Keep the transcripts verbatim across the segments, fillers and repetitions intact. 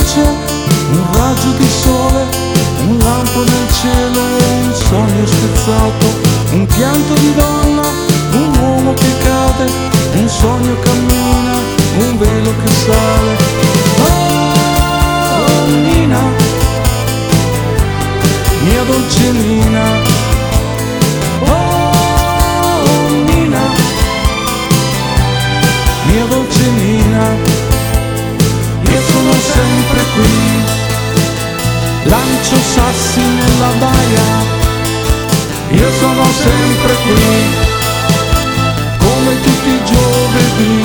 luce, un raggio di sole, un lampo nel cielo, un sogno spezzato, un pianto di donna, un uomo che cade, un sogno cammina, un velo che sale. Oh Nina, mia dolce Nina, oh Nina, mia dolce Nina, io sono sempre qui, lancio sassi nella baia, io sono sempre qui, come tutti i giovedì.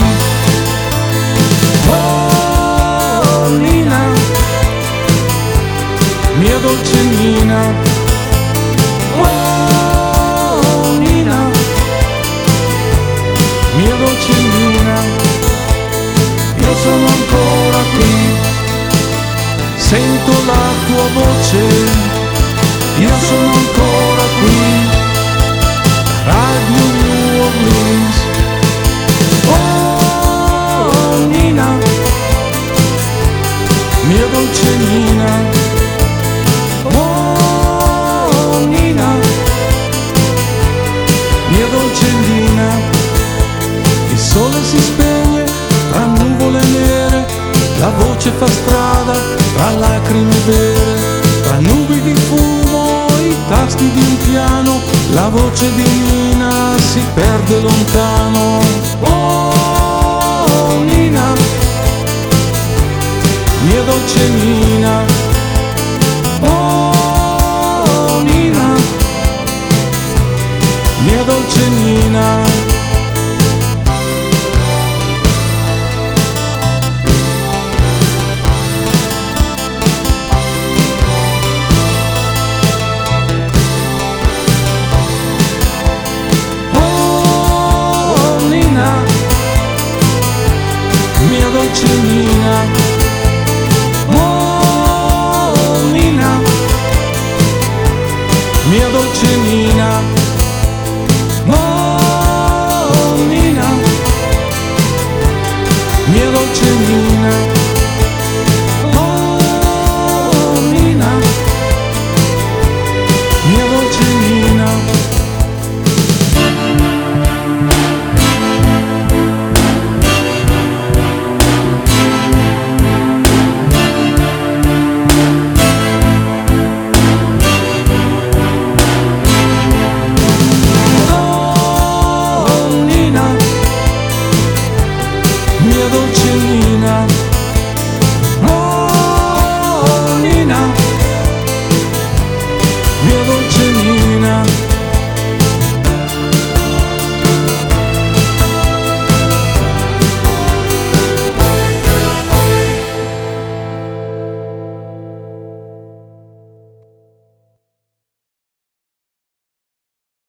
Oh Nina, mia dolce Nina, oh Nina, mia dolce Nina, io sono ancora qui, sento la tua voce, io sono ancora qui, Radio New Orleans. Oh Nina, mia dolce Nina, oh Nina, mia dolce Nina, il sole si spegne tra nuvole nere, la voce fa strada tra lacrime vere, tra nubi di fumo, i tasti di un piano, la voce di Nina si perde lontano. Oh Nina, mia dolce Nina, oh Nina, mia dolce Nina.